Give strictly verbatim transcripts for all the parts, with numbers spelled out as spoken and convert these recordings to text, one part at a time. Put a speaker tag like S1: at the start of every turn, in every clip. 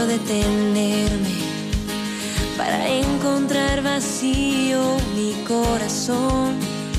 S1: detenerme para encontrar vacío mi corazón,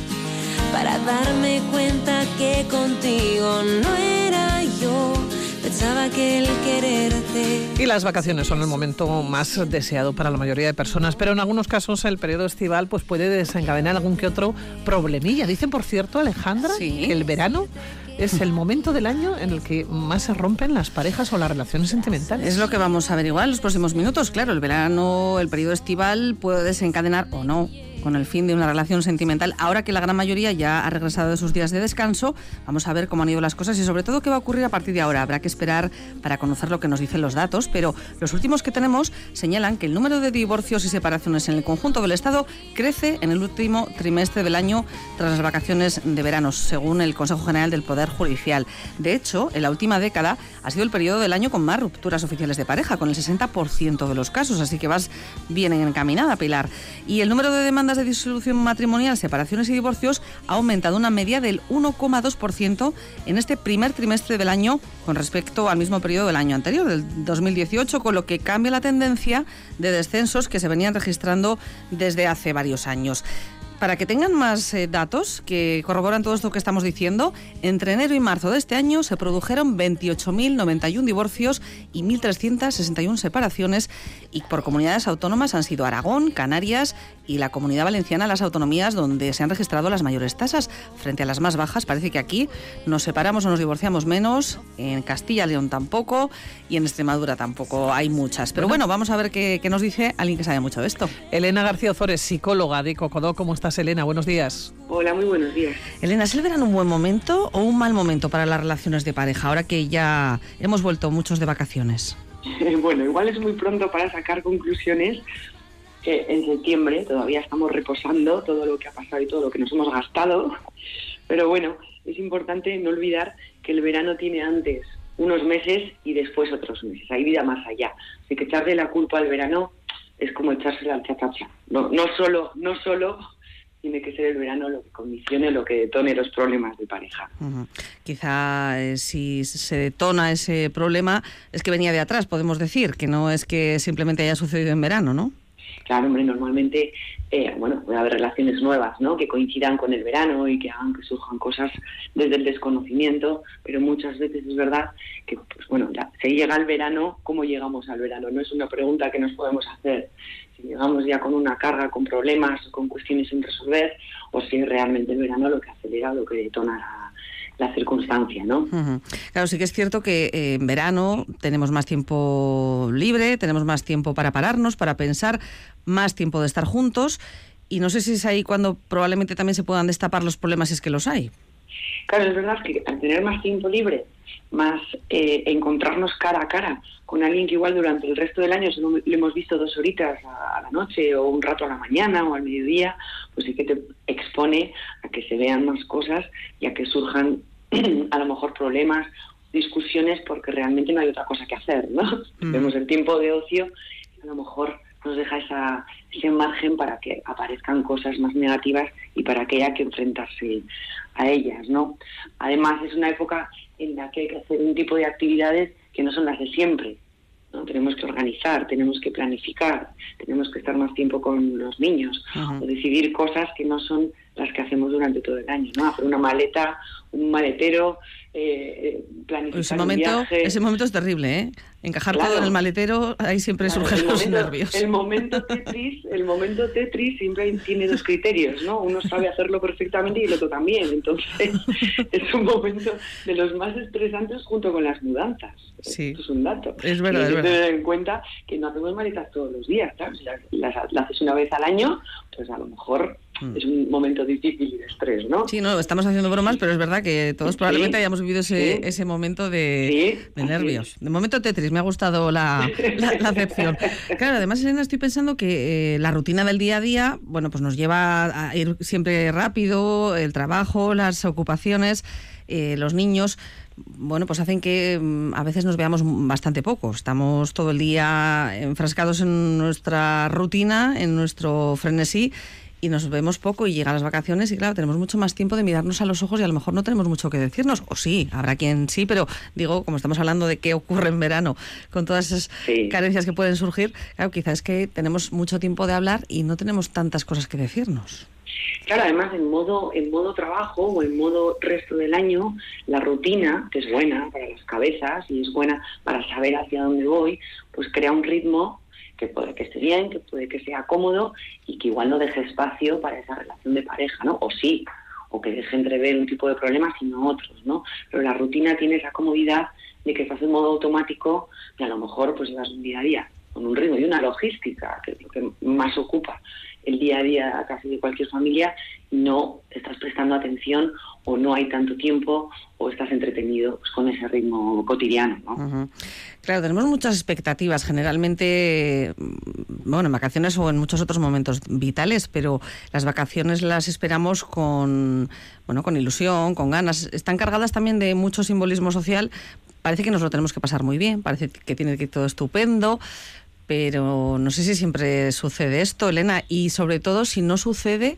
S1: para darme cuenta que contigo no era yo. Pensaba que el quererte...
S2: Y las vacaciones son el momento más deseado para la mayoría de personas, pero en algunos casos el periodo estival pues puede desencadenar algún que otro problemilla. Dicen, por cierto, Alejandra,
S3: sí,
S2: que el verano es el momento del año en el que más se rompen las parejas o las relaciones sentimentales.
S3: Es lo que vamos a averiguar en los próximos minutos. Claro, el verano, el periodo estival puede desencadenar o no con el fin de una relación sentimental. Ahora que la gran mayoría ya ha regresado de sus días de descanso, vamos a ver cómo han ido las cosas y sobre todo qué va a ocurrir a partir de ahora. Habrá que esperar para conocer lo que nos dicen los datos, pero los últimos que tenemos señalan que el número de divorcios y separaciones en el conjunto del Estado crece en el último trimestre del año tras las vacaciones de verano, según el Consejo General del Poder Judicial. De hecho, en la última década ha sido el periodo del año con más rupturas oficiales de pareja, con el sesenta por ciento de los casos, así que vas bien encaminada, Pilar. Y el número de demandas de disolución matrimonial, separaciones y divorcios ha aumentado una media del uno coma dos por ciento en este primer trimestre del año con respecto al mismo periodo del año anterior, del dos mil dieciocho, con lo que cambia la tendencia de descensos que se venían registrando desde hace varios años. Para que tengan más eh, datos que corroboran todo esto que estamos diciendo, entre enero y marzo de este año se produjeron veintiocho mil noventa y uno divorcios y mil trescientas sesenta y una separaciones, y por comunidades autónomas han sido Aragón, Canarias y la Comunidad Valenciana las autonomías donde se han registrado las mayores tasas. Frente a las más bajas, parece que aquí nos separamos o nos divorciamos menos, en Castilla y León tampoco y en Extremadura tampoco hay muchas. Pero bueno, vamos a ver qué, qué nos dice alguien que sabe mucho de esto.
S2: Elena García Ozores, psicóloga de Cocodó. ¿Cómo estás, Elena? Buenos días.
S4: Hola, muy buenos días.
S3: Elena, ¿es el verano un buen momento o un mal momento para las relaciones de pareja, ahora que ya hemos vuelto muchos de vacaciones?
S4: Bueno, igual es muy pronto para sacar conclusiones. Que en septiembre todavía estamos reposando todo lo que ha pasado y todo lo que nos hemos gastado. Pero bueno, es importante no olvidar que el verano tiene antes unos meses y después otros meses. Hay vida más allá. Así que echarle la culpa al verano es como echársela al chachacha. No, no solo, no solo tiene que ser el verano lo que condicione, lo que detone los problemas de pareja.
S3: Uh-huh. Quizá eh, si se detona ese problema es que venía de atrás, podemos decir, que no es que simplemente haya sucedido en verano, ¿no?
S4: Claro, hombre, normalmente eh, bueno, puede haber relaciones nuevas, ¿no?, que coincidan con el verano y que hagan que surjan cosas desde el desconocimiento, pero muchas veces es verdad que, pues bueno, ya se llega al verano, ¿cómo llegamos al verano? No es una pregunta que nos podemos hacer. Si llegamos ya con una carga, con problemas, con cuestiones sin resolver, o si es realmente el verano lo que acelera o lo que detona la, la circunstancia, ¿no?
S3: Uh-huh. Claro, sí que es cierto que eh, en verano tenemos más tiempo libre, tenemos más tiempo para pararnos, para pensar, más tiempo de estar juntos, y no sé si es ahí cuando probablemente también se puedan destapar los problemas si es que los hay.
S4: Claro, es verdad que al tener más tiempo libre, más eh, encontrarnos cara a cara con alguien que igual durante el resto del año solo lo hemos visto dos horitas a, a la noche o un rato a la mañana o al mediodía, pues sí que te expone a que se vean más cosas y a que surjan a lo mejor problemas, discusiones, porque realmente no hay otra cosa que hacer, ¿no? Mm. Vemos el tiempo de ocio y a lo mejor nos deja esa, ese margen para que aparezcan cosas más negativas y para que haya que enfrentarse a ellas, ¿no? Además, es una época en la que hay que hacer un tipo de actividades que no son las de siempre, ¿no? Tenemos que organizar, tenemos que planificar, tenemos que estar más tiempo con los niños, uh-huh. o decidir cosas que no son las que hacemos durante todo el año, ¿no? Hacer una maleta, un maletero, eh, planificar
S3: ese momento,
S4: un viaje.
S3: Ese momento es terrible, ¿eh? Encajar
S4: claro.
S3: todo en el maletero, ahí siempre claro, surgen los
S4: momento,
S3: nervios.
S4: El momento Tetris, el momento Tetris siempre tiene dos criterios, ¿no? Uno sabe hacerlo perfectamente y el otro también. Entonces, es un momento de los más estresantes junto con las mudanzas.
S3: Sí.
S4: Esto es un dato.
S3: Es verdad,
S4: y
S3: es verdad.
S4: tener en cuenta que no hacemos maletas todos los días, ¿sabes? Si las, las, las haces una vez al año, pues a lo mejor es un momento difícil y de estrés, ¿no?
S3: Sí, no, estamos haciendo bromas, pero es verdad que todos probablemente
S4: sí,
S3: hayamos vivido ese, sí. ese momento de, sí, de nervios. De momento Tetris, me ha gustado la, la, la acepción. Claro, además, Elena, estoy pensando que eh, la rutina del día a día, bueno, pues nos lleva a ir siempre rápido, el trabajo, las ocupaciones, eh, los niños, bueno, pues hacen que a veces nos veamos bastante poco. Estamos todo el día enfrascados en nuestra rutina, en nuestro frenesí, y nos vemos poco y llegan las vacaciones y claro, tenemos mucho más tiempo de mirarnos a los ojos y a lo mejor no tenemos mucho que decirnos, o sí, habrá quien sí, pero digo, como estamos hablando de qué ocurre en verano con todas esas sí. carencias que pueden surgir, claro, quizás es que tenemos mucho tiempo de hablar y no tenemos tantas cosas que decirnos.
S4: Claro, además en modo en modo trabajo o en modo resto del año, la rutina, que es buena para las cabezas y es buena para saber hacia dónde voy, pues crea un ritmo que puede que esté bien, que puede que sea cómodo y que igual no deje espacio para esa relación de pareja, ¿no? O sí, o que deje entrever un tipo de problemas y no otros, ¿no? Pero la rutina tiene esa comodidad de que estás en modo automático y a lo mejor pues llevas un día a día con un ritmo y una logística, que es lo que más ocupa el día a día casi de cualquier familia, y no estás prestando atención o no hay tanto tiempo o estás entretenido pues, con ese ritmo cotidiano, ¿no?
S3: Uh-huh. Claro, tenemos muchas expectativas generalmente, bueno, en vacaciones o en muchos otros momentos vitales, pero las vacaciones las esperamos con, bueno, con ilusión, con ganas. Están cargadas también de mucho simbolismo social. Parece que nos lo tenemos que pasar muy bien, parece que tiene que ir todo estupendo, pero no sé si siempre sucede esto, Elena, y sobre todo si no sucede,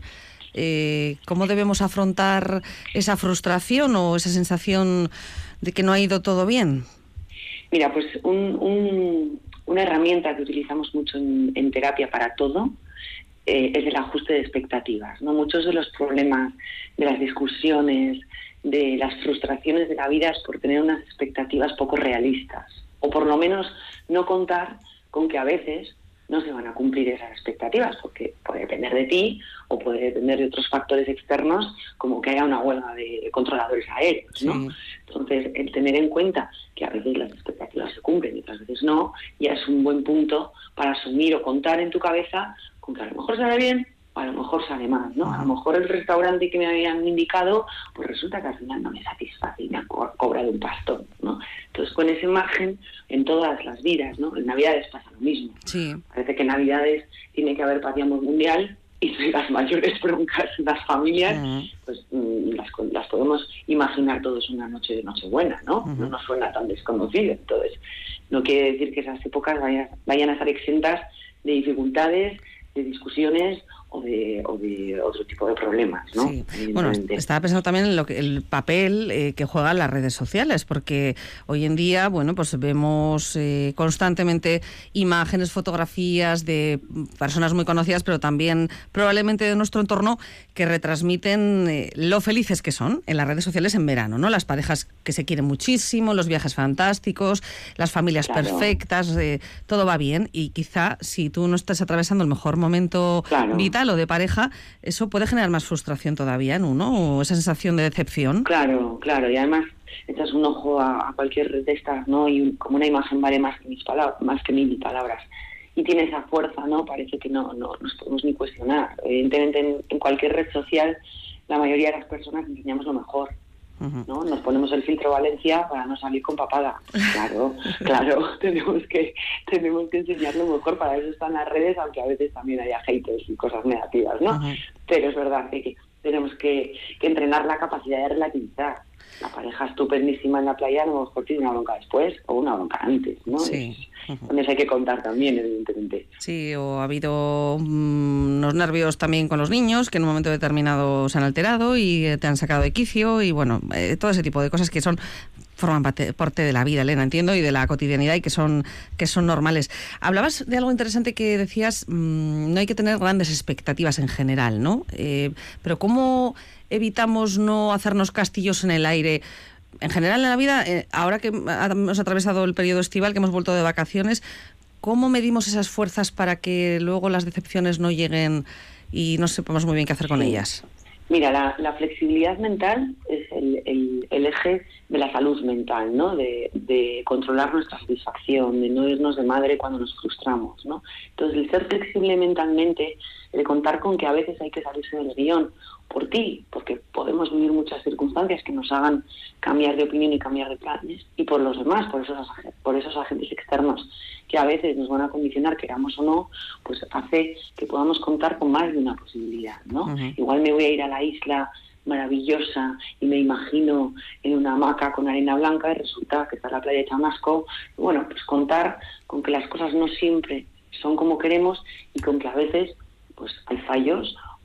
S3: eh, ¿cómo debemos afrontar esa frustración o esa sensación de que no ha ido todo bien?
S4: Mira, pues un, un, una herramienta que utilizamos mucho en, en terapia para todo eh, es el ajuste de expectativas, ¿no? Muchos de los problemas, de las discusiones, de las frustraciones de la vida es por tener unas expectativas poco realistas, o por lo menos no contar con que a veces no se van a cumplir esas expectativas, porque puede depender de ti o puede depender de otros factores externos, como que haya una huelga de controladores aéreos, ¿no? Sí. Entonces, el tener en cuenta que a veces las expectativas se cumplen y otras veces no, ya es un buen punto para asumir o contar en tu cabeza con que a lo mejor sale bien, a lo mejor sale mal, ¿no? A lo mejor el restaurante que me habían indicado, pues resulta que al final no me satisface y me ha co- cobrado un pastón, ¿no? Entonces, con ese margen, en todas las vidas, ¿no? En Navidades pasa lo mismo.
S3: Sí.
S4: Parece que en Navidades tiene que haber paz y amor mundial y las mayores broncas en las familias, uh-huh. pues mm, las, las podemos imaginar todos una noche de Nochebuena, ¿no? Uh-huh. No nos suena tan desconocido. Entonces, no quiere decir que esas épocas vayan, vayan a estar exentas de dificultades, de discusiones o de, o de otro tipo de problemas, ¿no?
S3: Sí. Bueno, estaba pensando también en lo que, el papel eh, que juegan las redes sociales, porque hoy en día, bueno, pues vemos eh, constantemente imágenes, fotografías de personas muy conocidas, pero también probablemente de nuestro entorno, que retransmiten eh, lo felices que son en las redes sociales en verano, ¿no? Las parejas que se quieren muchísimo, los viajes fantásticos, las familias claro. perfectas, eh, todo va bien, y quizá si tú no estás atravesando el mejor momento claro. vital o de pareja, eso puede generar más frustración todavía en uno, o esa sensación de decepción.
S4: Claro, claro, y además echas un ojo a, a cualquier red de estas, ¿no? Y un, como una imagen vale más que mis palabras, más que mil palabras. Y tiene esa fuerza, ¿no? Parece que no, no nos podemos ni cuestionar. Evidentemente, en, en cualquier red social, la mayoría de las personas enseñamos lo mejor, ¿no? Nos ponemos el filtro Valencia para no salir con papada. Claro, claro, tenemos que tenemos que enseñar lo mejor, para eso están las redes, aunque a veces también haya haters y cosas negativas, ¿no? Uh-huh. Pero es verdad que tenemos que, que entrenar la capacidad de relativizar. La pareja estupendísima en la playa a lo mejor tiene una bronca después o una bronca antes, ¿no?
S3: Sí.
S4: Entonces uh-huh. hay que contar también, evidentemente.
S3: Sí, o ha habido um, unos nervios también con los niños que en un momento determinado se han alterado y eh, te han sacado de quicio y bueno, eh, todo ese tipo de cosas que son forman parte, parte de la vida, Elena, entiendo, y de la cotidianidad y que son que son normales. Hablabas de algo interesante que decías, mmm, no hay que tener grandes expectativas en general, ¿no? Eh, pero ¿cómo evitamos no hacernos castillos en el aire? En general en la vida, eh, ahora que hemos atravesado el periodo estival, que hemos vuelto de vacaciones, ¿cómo medimos esas fuerzas para que luego las decepciones no lleguen y no sepamos muy bien qué hacer con sí. ellas?
S4: Mira, la, la flexibilidad mental es el, el, el eje de la salud mental, ¿no? De, de controlar nuestra satisfacción, de no irnos de madre cuando nos frustramos, ¿no? Entonces, el ser flexible mentalmente, el contar con que a veces hay que salirse del guión por ti, porque podemos vivir muchas circunstancias que nos hagan cambiar de opinión y cambiar de planes, y por los demás, por esos, por esos agentes externos que a veces nos van a condicionar, queramos o no, pues hace que podamos contar con más de una posibilidad, ¿no? Uh-huh. Igual me voy a ir a la isla maravillosa y me imagino en una hamaca con arena blanca y resulta que está la playa de Chamasco. Bueno, pues contar con que las cosas no siempre son como queremos y con que a veces pues hay fallos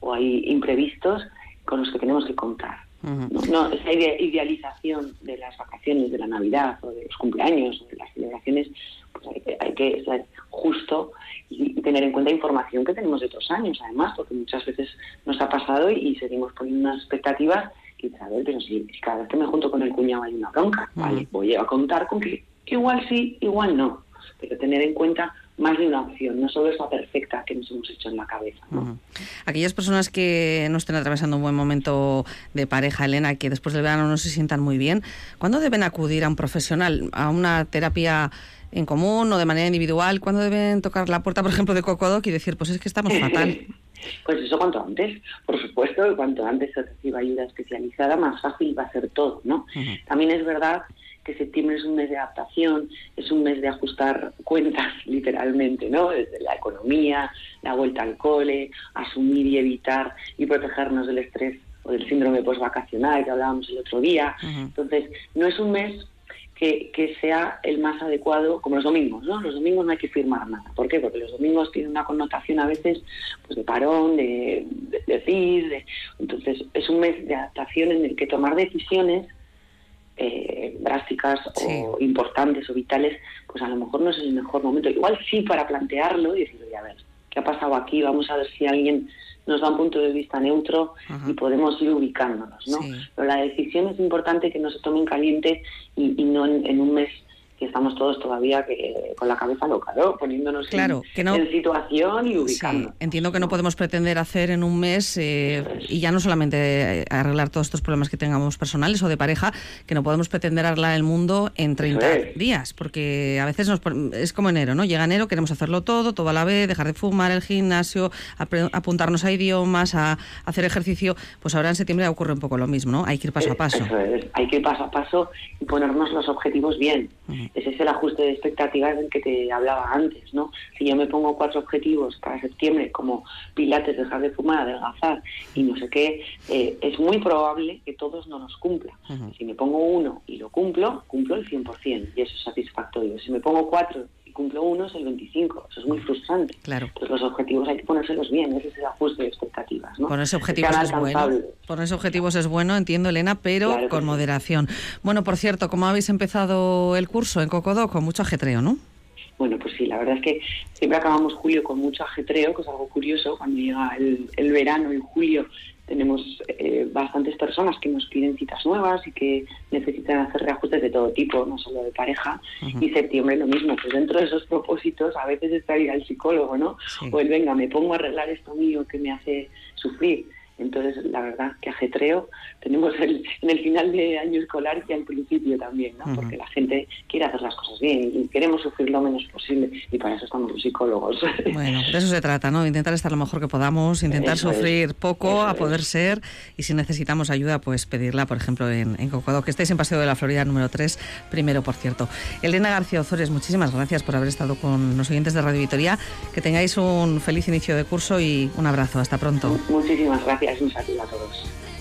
S4: o hay imprevistos con los que tenemos que contar. Uh-huh. No, no, esa idealización de las vacaciones, de la Navidad o de los cumpleaños o de las celebraciones, pues hay que, hay que ser justo y, y tener en cuenta información que tenemos de otros años, además, porque muchas veces nos ha pasado y, y seguimos poniendo unas expectativas que, a ver, pero si, si cada vez que me junto con el cuñado hay una bronca, uh-huh. vale, voy a contar con que igual sí, igual no, pero tener en cuenta más de una opción, no solo esa perfecta que nos hemos hecho en la cabeza, ¿no?
S3: Uh-huh. Aquellas personas que no estén atravesando un buen momento de pareja, Elena, que después del verano no se sientan muy bien, ¿cuándo deben acudir a un profesional, a una terapia en común o de manera individual? ¿Cuándo deben tocar la puerta, por ejemplo, de Cocodoc y decir, pues es que estamos fatal?
S4: Pues eso cuanto antes, por supuesto, cuanto antes se reciba ayuda especializada, más fácil va a ser todo, ¿no? Uh-huh. También es verdad que septiembre es un mes de adaptación, es un mes de ajustar cuentas, literalmente, ¿no? Desde la economía, la vuelta al cole, asumir y evitar y protegernos del estrés o del síndrome postvacacional que hablábamos el otro día. Uh-huh. Entonces, no es un mes que, que sea el más adecuado, como los domingos, ¿no? Los domingos no hay que firmar nada. ¿Por qué? Porque los domingos tienen una connotación a veces pues de parón, de, de, de P I S, de... entonces es un mes de adaptación en el que tomar decisiones Eh, drásticas sí. o importantes o vitales, pues a lo mejor no es el mejor momento. Igual sí para plantearlo y decir, oye, a ver, ¿qué ha pasado aquí? Vamos a ver si alguien nos da un punto de vista neutro uh-huh. y podemos ir ubicándonos, ¿no? Sí. Pero la decisión es importante que no se tome en caliente y, y no en, en un mes que estamos todos todavía que, con la cabeza loca, ¿no? Poniéndonos claro, en, que no, en situación y ubicando.
S3: Sí, entiendo que no podemos pretender hacer en un mes, eh, y ya no solamente arreglar todos estos problemas que tengamos personales o de pareja, que no podemos pretender arreglar el mundo en treinta es. días, porque a veces nos, es como enero, ¿no? Llega enero, queremos hacerlo todo, todo a la vez, dejar de fumar, el gimnasio, ap- apuntarnos a idiomas, a, a hacer ejercicio. Pues ahora en septiembre ocurre un poco lo mismo, ¿no? Hay que ir paso a paso.
S4: Eso es. Hay que ir paso a paso y ponernos los objetivos bien. Uh-huh. Ese es el ajuste de expectativas del que te hablaba antes, ¿no? Si yo me pongo cuatro objetivos para septiembre, como pilates, dejar de fumar, adelgazar y no sé qué, eh, es muy probable que todos no los cumplan. Uh-huh. Si me pongo uno y lo cumplo, cumplo el cien por ciento y eso es satisfactorio. Si me pongo cuatro y cumplo uno, es el veinticinco. Eso es muy frustrante. Claro. Entonces los objetivos hay que ponérselos bien, ese es el ajuste de expectativas, ¿no?
S3: Ponerse objetivos es bueno. Ponerse objetivos es bueno, entiendo, Elena, pero claro con sí. moderación. Bueno, por cierto, ¿cómo habéis empezado el curso en Cocodoc? Con mucho ajetreo, ¿no?
S4: Bueno, pues sí, la verdad es que siempre acabamos julio con mucho ajetreo, que es algo curioso. Cuando llega el, el verano, en julio, tenemos eh, bastantes personas que nos piden citas nuevas y que necesitan hacer reajustes de todo tipo, no solo de pareja. Uh-huh. Y septiembre lo mismo, pues dentro de esos propósitos a veces está ir al psicólogo, ¿no? Sí. O el venga, me pongo a arreglar esto mío que me hace sufrir. Entonces, la verdad que ajetreo tenemos el, en el final de año escolar y al principio también, ¿no? Uh-huh. Porque la gente quiere hacer las cosas bien y queremos sufrir lo menos posible y para eso estamos los psicólogos.
S3: Bueno, de eso se trata, ¿no? Intentar estar lo mejor que podamos, intentar eso sufrir es, poco a poder es. ser y si necesitamos ayuda, pues pedirla, por ejemplo, en, en Cocodoc, que estáis en Paseo de la Florida número tres, primero, por cierto. Elena García Ozores, muchísimas gracias por haber estado con los oyentes de Radio Vitoria. Que tengáis un feliz inicio de curso y un abrazo. Hasta pronto.
S4: Muchísimas gracias. Un saludo a todos.